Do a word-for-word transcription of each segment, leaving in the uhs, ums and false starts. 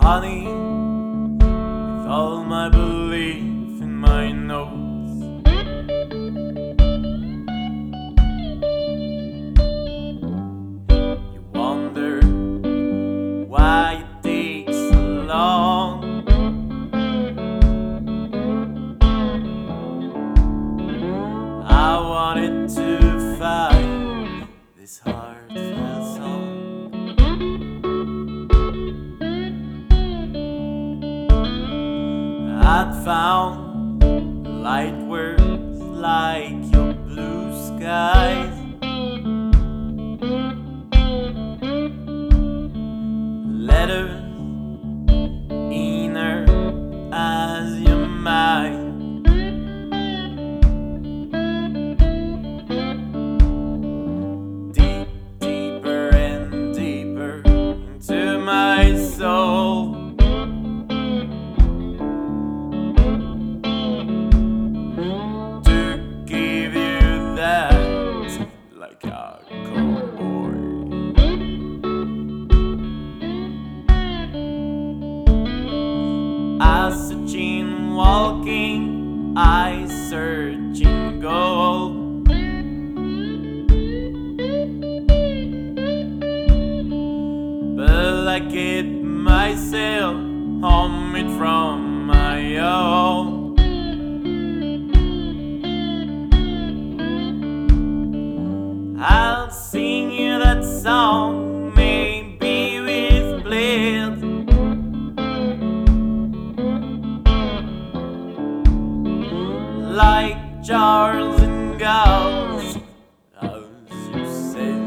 honey, with all my belief in my nose. You wonder why it takes so long. I wanted to find this heartfelt song. I'd found light words like your blue skies, letters inner as your mind. Deep, deeper and deeper into my soul. Like a cowboy, I searching, walking, I searching gold. But I get myself home it from my own. I'll sing you that song, maybe with bliss, like Charles and Gauss, as you said.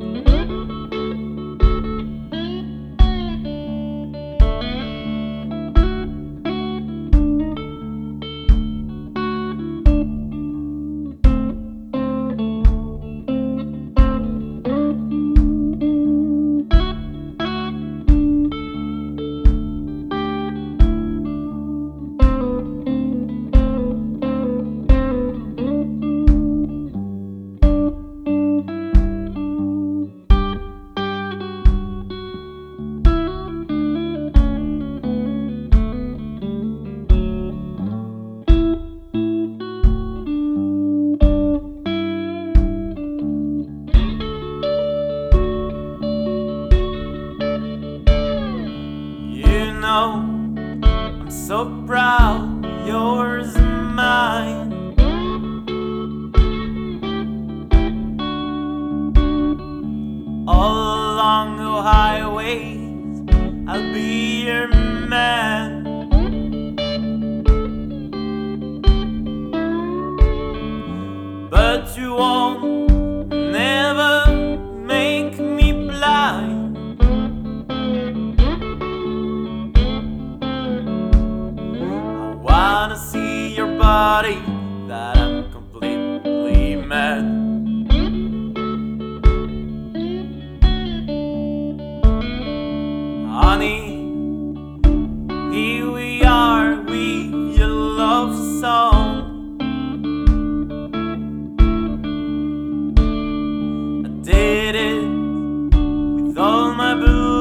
I'm so proud, yours and mine. All along the highways, I'll be your man. But you won't never make me blind. I wanna see your body, that I'm completely mad. Honey, here we are with your love song. I did it with all my belief.